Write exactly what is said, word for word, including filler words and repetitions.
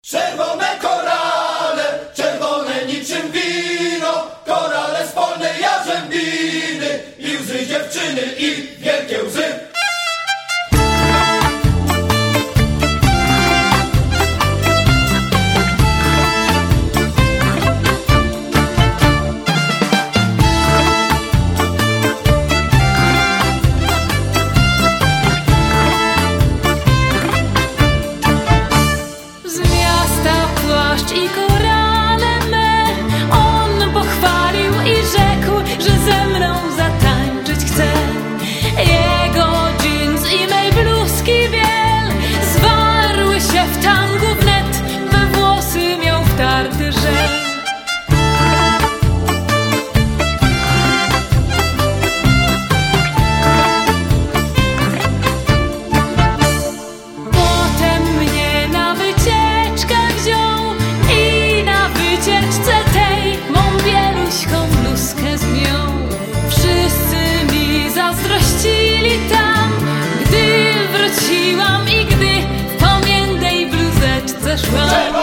Czerwone korale, czerwone niczym wino, korale z polnej jarzębiny i łzy dziewczyny i wielkie łzy. I korale me on pochwalił i rzekł, że ze mną zatańczyć chce. Jego dżins i mej bluzki biel zwarły się w tangu wnet, we włosy miał wtarty żel. Potem mnie na wycieczkę wziął i na wycieczce tej mą bieluśką bluzkę zmiął. Wszyscy mi zazdrościli tam, gdy wróciłam i gdy w pomiędej bluzeczce szłam.